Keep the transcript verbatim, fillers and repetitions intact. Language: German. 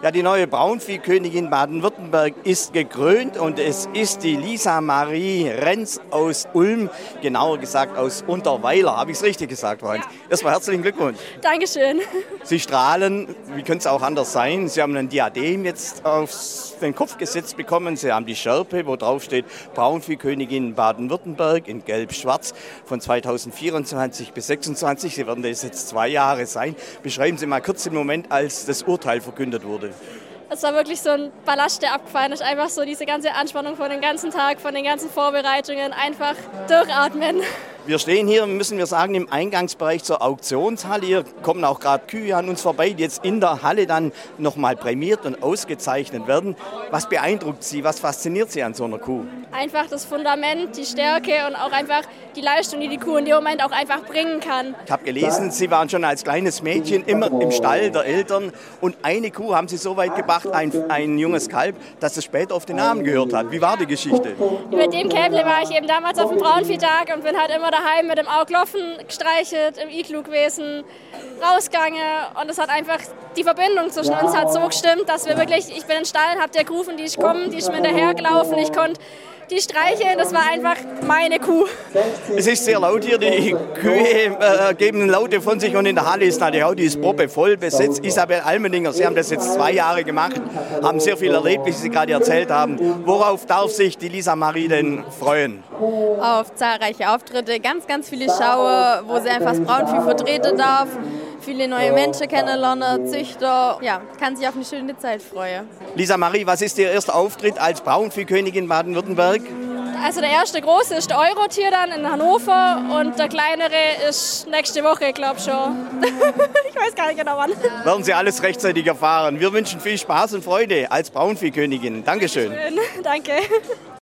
Ja, die neue Braunviehkönigin Baden-Württemberg ist gekrönt und es ist die Lisa Marie Renz aus Ulm, genauer gesagt aus Unterweiler. Habe ich es richtig gesagt, Freund? Ja. Erstmal herzlichen Glückwunsch. Dankeschön. Sie strahlen, wie könnte es auch anders sein? Sie haben ein Diadem jetzt auf den Kopf gesetzt bekommen. Sie haben die Schärpe, wo drauf steht Braunviehkönigin Baden-Württemberg in Gelb-Schwarz von zweitausendvierundzwanzig bis sechsundzwanzig. Sie werden das jetzt zwei Jahre sein. Beschreiben Sie mal kurz den Moment, als das Urteil verkündet wurde. Es war wirklich so ein Ballast, der abgefallen ist. Einfach so diese ganze Anspannung von dem ganzen Tag, von den ganzen Vorbereitungen. Einfach durchatmen. Wir stehen hier, müssen wir sagen, im Eingangsbereich zur Auktionshalle. Hier kommen auch gerade Kühe an uns vorbei, die jetzt in der Halle dann nochmal prämiert und ausgezeichnet werden. Was beeindruckt Sie, was fasziniert Sie an so einer Kuh? Einfach das Fundament, die Stärke und auch einfach die Leistung, die die Kuh in dem Moment auch einfach bringen kann. Ich habe gelesen, Sie waren schon als kleines Mädchen immer im Stall der Eltern und eine Kuh haben Sie so weit gebracht, ein, ein junges Kalb, dass es später auf den Namen gehört hat. Wie war die Geschichte? Mit dem Kälble war ich eben damals auf dem Braunviehtag und bin halt immer daheim mit dem Auglaufen gestreichelt, im Iglu gewesen, rausgegangen und es hat einfach, die Verbindung zwischen uns hat so gestimmt, dass wir wirklich, ich bin in den Stall, hab der gerufen, die ich komme, die ist mir hinterhergelaufen, ich konnte die streicheln, das war einfach meine Kuh. Es ist sehr laut hier, die Kühe äh, geben Laute von sich und in der Halle ist natürlich auch, die ist proppevoll besetzt. Isabel Almendinger, Sie haben das jetzt zwei Jahre gemacht, haben sehr viel erlebt, wie Sie gerade erzählt haben. Worauf darf sich die Lisa Marie denn freuen? Auf zahlreiche Auftritte, ganz, ganz viele Schauer, wo sie einfach das Braunvieh vertreten darf. Viele neue Menschen kennenlernen, Züchter. Ja, kann sich auf eine schöne Zeit freuen. Lisa Marie, was ist Ihr erster Auftritt als Braunviehkönigin Baden-Württemberg? Also der erste große ist der Eurotier dann in Hannover und der kleinere ist nächste Woche, glaube ich schon. Ich weiß gar nicht genau wann. Werden Sie alles rechtzeitig erfahren. Wir wünschen viel Spaß und Freude als Braunviehkönigin. Dankeschön. Danke.